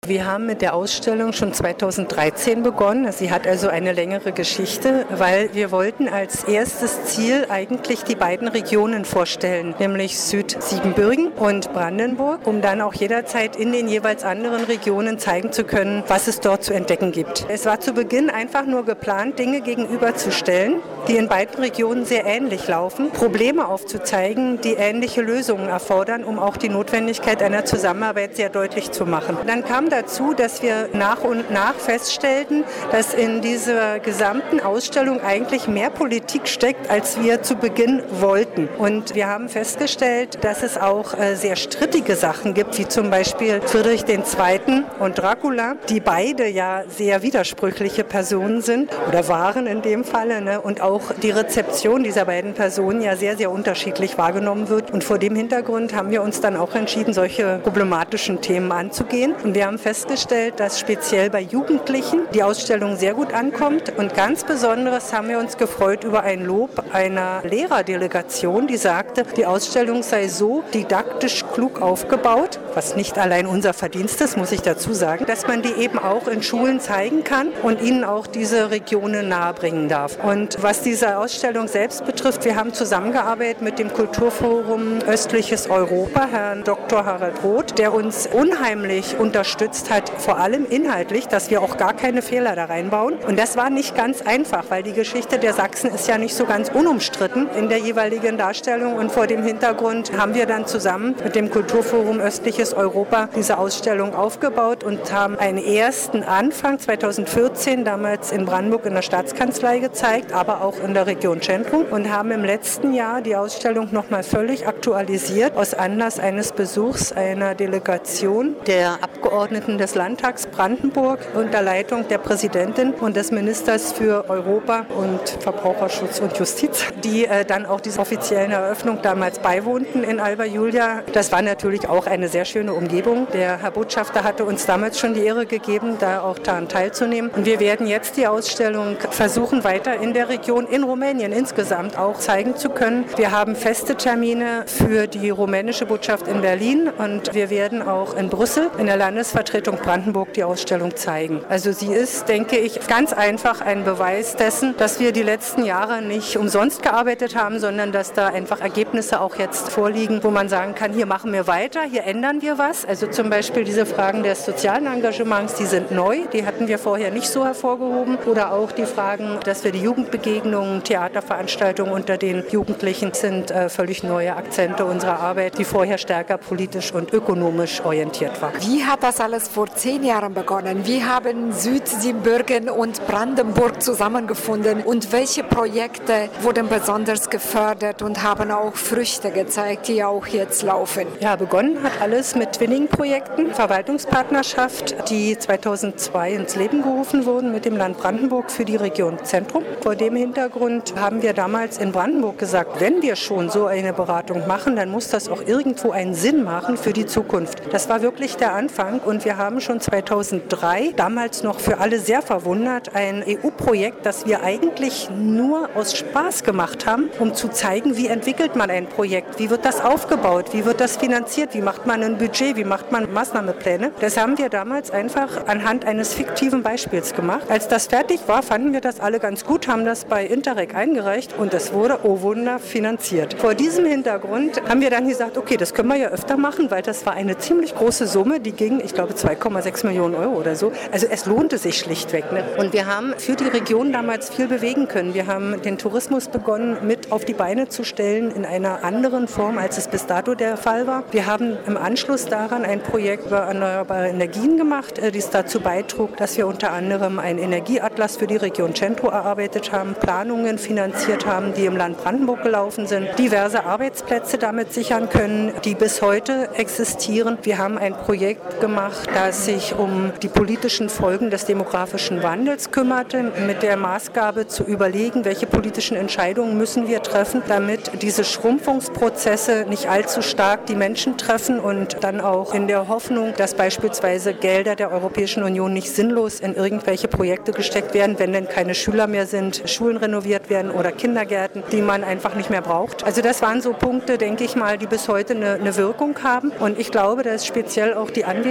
Wir haben mit der Ausstellung schon 2013 begonnen. Sie hat also eine längere Geschichte, weil wir wollten als erstes Ziel eigentlich die beiden Regionen vorstellen, nämlich Südsiebenbürgen und Brandenburg, um dann auch jederzeit in den jeweils anderen Regionen zeigen zu können, was es dort zu entdecken gibt. Es war zu Beginn einfach nur geplant, Dinge gegenüberzustellen, die in beiden Regionen sehr ähnlich laufen, Probleme aufzuzeigen, die ähnliche Lösungen erfordern, um auch die Notwendigkeit einer Zusammenarbeit sehr deutlich zu machen. Dann kam dazu, dass wir nach und nach feststellten, dass in dieser gesamten Ausstellung eigentlich mehr Politik steckt, als wir zu Beginn wollten. Und wir haben festgestellt, dass es auch sehr strittige Sachen gibt, wie zum Beispiel Friedrich II. Und Dracula, die beide ja sehr widersprüchliche Personen sind oder waren in dem Falle, ne? Und auch die Rezeption dieser beiden Personen ja sehr, sehr unterschiedlich wahrgenommen wird. Und vor dem Hintergrund haben wir uns dann auch entschieden, solche problematischen Themen anzugehen. Und wir haben festgestellt, dass speziell bei Jugendlichen die Ausstellung sehr gut ankommt. Und ganz besonders haben wir uns gefreut über ein Lob einer Lehrerdelegation, die sagte, die Ausstellung sei so didaktisch klug aufgebaut, was nicht allein unser Verdienst ist, muss ich dazu sagen, dass man die eben auch in Schulen zeigen kann und ihnen auch diese Regionen nahebringen darf. Und was diese Ausstellung selbst betrifft, wir haben zusammengearbeitet mit dem Kulturforum Östliches Europa, Herrn Dr. Harald Roth, der uns unheimlich unterstützt hat, vor allem inhaltlich, dass wir auch gar keine Fehler da reinbauen. Und das war nicht ganz einfach, weil die Geschichte der Sachsen ist ja nicht so ganz unumstritten in der jeweiligen Darstellung. Und vor dem Hintergrund haben wir dann zusammen mit dem Kulturforum Östliches Europa diese Ausstellung aufgebaut und haben einen ersten Anfang 2014 damals in Brandenburg in der Staatskanzlei gezeigt, aber auch in der Region Centrum und haben im letzten Jahr die Ausstellung nochmal völlig aktualisiert aus Anlass eines Besuchs einer Delegation der Abgeordneten des Landtags Brandenburg unter Leitung der Präsidentin und des Ministers für Europa und Verbraucherschutz und Justiz, die dann auch dieser offiziellen Eröffnung damals beiwohnten in Alba Iulia. Das war natürlich auch eine sehr schöne Umgebung. Der Herr Botschafter hatte uns damals schon die Ehre gegeben, da auch daran teilzunehmen. Und wir werden jetzt die Ausstellung versuchen, weiter in der Region, in Rumänien insgesamt auch zeigen zu können. Wir haben feste Termine für die rumänische Botschaft in Berlin und wir werden auch in Brüssel in der Landesvertretung Brandenburg die Ausstellung zeigen. Also sie ist, denke ich, ganz einfach ein Beweis dessen, dass wir die letzten Jahre nicht umsonst gearbeitet haben, sondern dass da einfach Ergebnisse auch jetzt vorliegen, wo man sagen kann, hier machen wir weiter, hier ändern wir was. Also zum Beispiel diese Fragen des sozialen Engagements, die sind neu, die hatten wir vorher nicht so hervorgehoben. Oder auch die Fragen, dass wir die Jugendbegegnungen, Theaterveranstaltungen unter den Jugendlichen sind völlig neue Akzente unserer Arbeit, die vorher stärker politisch und ökonomisch orientiert war. Wie hat das alles vor 10 Jahren begonnen? Wie haben Südsiebenbürgen und Brandenburg zusammengefunden und welche Projekte wurden besonders gefördert und haben auch Früchte gezeigt, die auch jetzt laufen? Ja, begonnen hat alles mit Twinning-Projekten, Verwaltungspartnerschaft, die 2002 ins Leben gerufen wurden mit dem Land Brandenburg für die Region Zentrum. Vor dem Hintergrund haben wir damals in Brandenburg gesagt, wenn wir schon so eine Beratung machen, dann muss das auch irgendwo einen Sinn machen für die Zukunft. Das war wirklich der Anfang und wir haben schon 2003, damals noch für alle sehr verwundert, ein EU-Projekt, das wir eigentlich nur aus Spaß gemacht haben, um zu zeigen, wie entwickelt man ein Projekt, wie wird das aufgebaut, wie wird das finanziert, wie macht man ein Budget, wie macht man Maßnahmenpläne. Das haben wir damals einfach anhand eines fiktiven Beispiels gemacht. Als das fertig war, fanden wir das alle ganz gut, haben das bei Interreg eingereicht und es wurde, oh Wunder, finanziert. Vor diesem Hintergrund haben wir dann gesagt, okay, das können wir ja öfter machen, weil das war eine ziemlich große Summe, die ging, ich glaube, 2,6 Millionen Euro oder so. Also es lohnte sich schlichtweg. Ne? Und wir haben für die Region damals viel bewegen können. Wir haben den Tourismus begonnen, mit auf die Beine zu stellen in einer anderen Form, als es bis dato der Fall war. Wir haben im Anschluss daran ein Projekt über erneuerbare Energien gemacht, das dazu beitrug, dass wir unter anderem einen Energieatlas für die Region Centro erarbeitet haben, Planungen finanziert haben, die im Land Brandenburg gelaufen sind, diverse Arbeitsplätze damit sichern können, die bis heute existieren. Wir haben ein Projekt gemacht, das sich um die politischen Folgen des demografischen Wandels kümmerte, mit der Maßgabe zu überlegen, welche politischen Entscheidungen müssen wir treffen, damit diese Schrumpfungsprozesse nicht allzu stark die Menschen treffen und dann auch in der Hoffnung, dass beispielsweise Gelder der Europäischen Union nicht sinnlos in irgendwelche Projekte gesteckt werden, wenn denn keine Schüler mehr sind, Schulen renoviert werden oder Kindergärten, die man einfach nicht mehr braucht. Also das waren so Punkte, denke ich mal, die bis heute eine Wirkung haben. Und ich glaube, dass speziell auch die Anwesenheit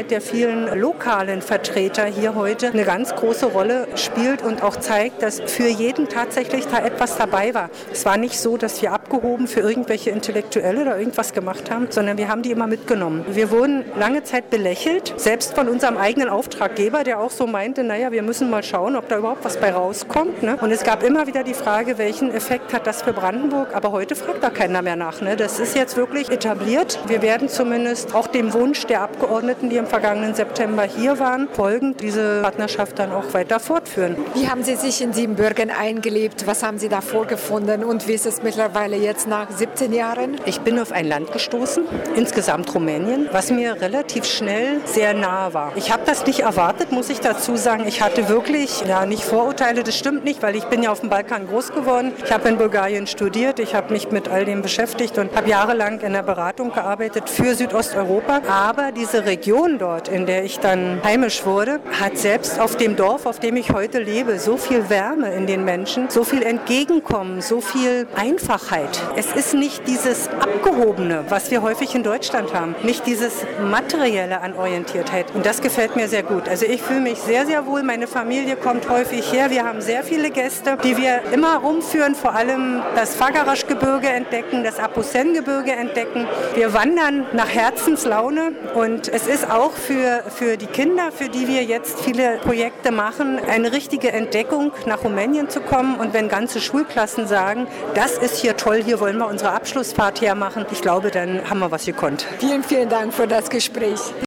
Arbeit der vielen lokalen Vertreter hier heute eine ganz große Rolle spielt und auch zeigt, dass für jeden tatsächlich da etwas dabei war. Es war nicht so, dass wir abgehoben für irgendwelche Intellektuelle oder irgendwas gemacht haben, sondern wir haben die immer mitgenommen. Wir wurden lange Zeit belächelt, selbst von unserem eigenen Auftraggeber, der auch so meinte, naja, wir müssen mal schauen, ob da überhaupt was bei rauskommt. Ne? Und es gab immer wieder die Frage, welchen Effekt hat das für Brandenburg? Aber heute fragt da keiner mehr nach. Ne? Das ist jetzt wirklich etabliert. Wir werden zumindest auch dem Wunsch der Abgeordneten, die im vergangenen September hier waren, folgend diese Partnerschaft dann auch weiter fortführen. Wie haben Sie sich in Siebenbürgen eingelebt? Was haben Sie da vorgefunden? Und wie ist es mittlerweile jetzt nach 17 Jahren? Ich bin auf ein Land gestoßen, insgesamt Rumänien, was mir relativ schnell sehr nahe war. Ich habe das nicht erwartet, muss ich dazu sagen. Ich hatte wirklich, nicht Vorurteile, das stimmt nicht, weil ich bin ja auf dem Balkan groß geworden. Ich habe in Bulgarien studiert, ich habe mich mit all dem beschäftigt und habe jahrelang in der Beratung gearbeitet für Südosteuropa. Aber diese Region dort, in der ich dann heimisch wurde, hat selbst auf dem Dorf, auf dem ich heute lebe, so viel Wärme in den Menschen, so viel Entgegenkommen, so viel Einfachheit. Es ist nicht dieses Abgehobene, was wir häufig in Deutschland haben, nicht dieses Materielle an Orientiertheit. Und das gefällt mir sehr gut. Also ich fühle mich sehr, sehr wohl. Meine Familie kommt häufig her. Wir haben sehr viele Gäste, die wir immer rumführen, vor allem das Fagaraschgebirge entdecken, das Apusen-Gebirge entdecken. Wir wandern nach Herzenslaune und es ist auch für die Kinder, für die wir jetzt viele Projekte machen, eine richtige Entdeckung, nach Rumänien zu kommen. Und wenn ganze Schulklassen sagen, das ist hier toll, hier wollen wir unsere Abschlussfahrt hermachen, ich glaube, dann haben wir was gekonnt. Vielen, vielen Dank für das Gespräch.